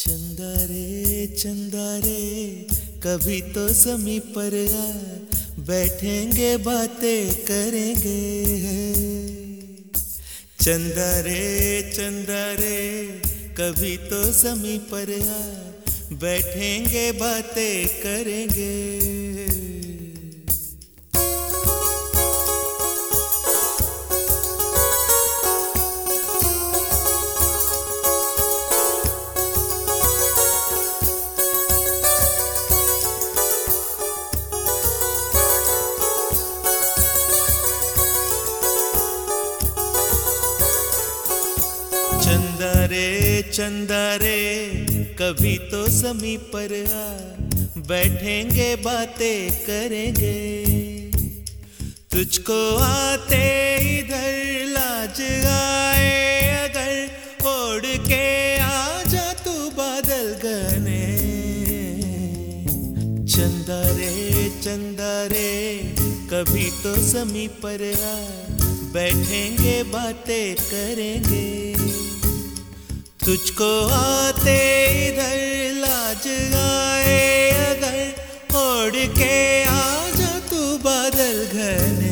चंदा रे कभी तो ज़मीं पर आ, बैठेंगे बातें करेंगे। चंदा रे कभी तो ज़मीं पर आ, बैठेंगे बातें करेंगे। चंदा रे कभी तो ज़मीं पर आ, बैठेंगे बातें करेंगे। तुझको आते इधर लाज आए अगर, ओढ़ के आ जा तू बादल घने। चंदा रे कभी तो ज़मीं पर आ, बैठेंगे बातें करेंगे। तुझको आते इधर लाज आए अगर, ओढ़ के आ जा तू बादल घने।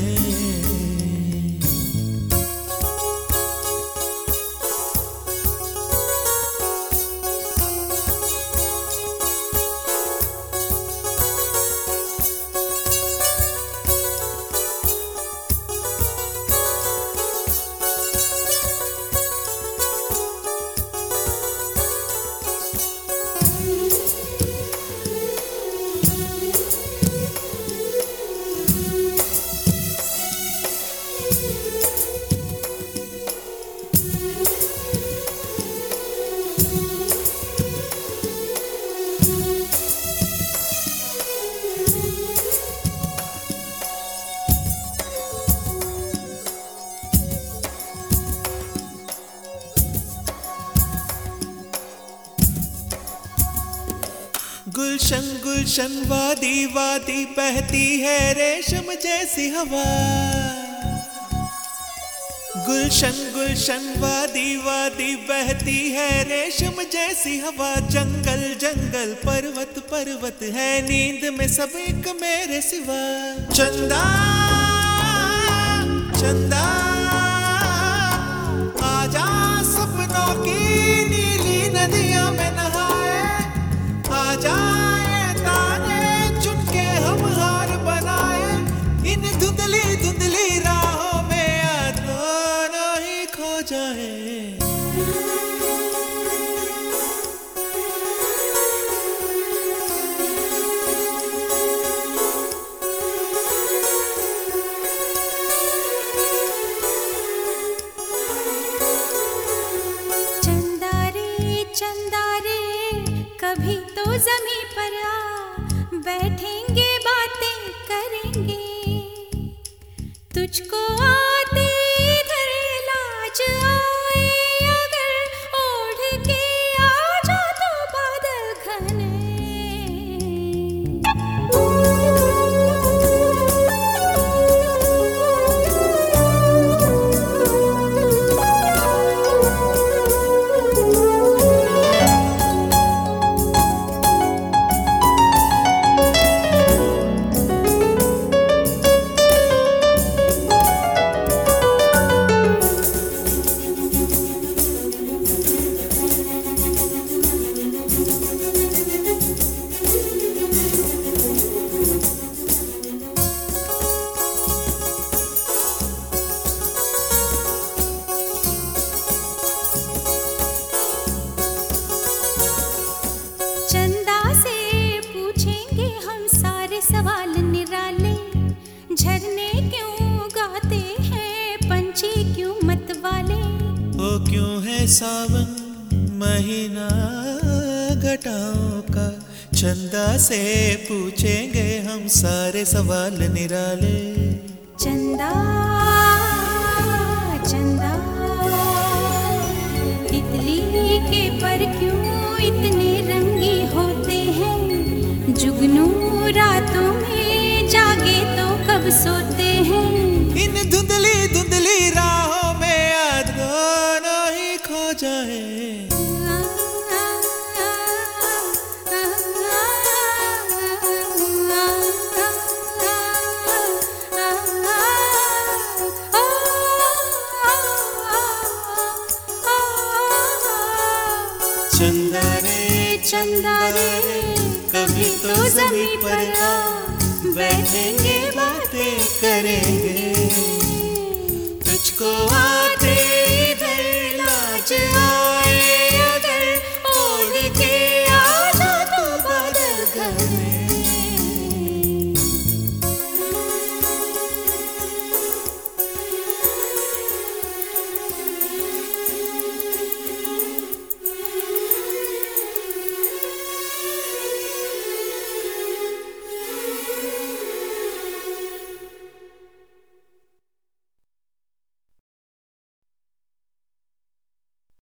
गुलशन गुलशन वादी वादी बहती है रेशम जैसी हवा। गुलशन गुलशन वादी वादी बहती है रेशम जैसी हवा। जंगल जंगल पर्वत पर्वत है नींद में सब एक मेरे सिवा। चंदा आजा सपनों की नीली नदियां में नहाए। आजा तारे चुन के हम हार बनाए। इन धुंधली धुंधली राहों में आ दोनों ही खो जाए। चंदा रे कभी तो ज़मीं पर आ, बैठेंगे बातें करेंगे। तुझको आते इधर लाज आए अगर, ओढ़ के आ जा तो बादल घने। सवाल निराले, झरने क्यों गाते हैं पंछी क्यों मत वाले। ओ क्यों है सावन महीना घटाओं का, चंदा से पूछेंगे हम सारे सवाल निराले। चंदा चंदा तितली के पर क्यों इतने रंगी होते हैं। जुगनू रातों में जागे तो कब सोते हैं। इन धुंधली धुंधली राहों में आ दोनों ही खो जाए। चंदा रे चंदा रे कभी तो जमीन पर आ, बैठेंगे बातें करेंगे, तुझको आते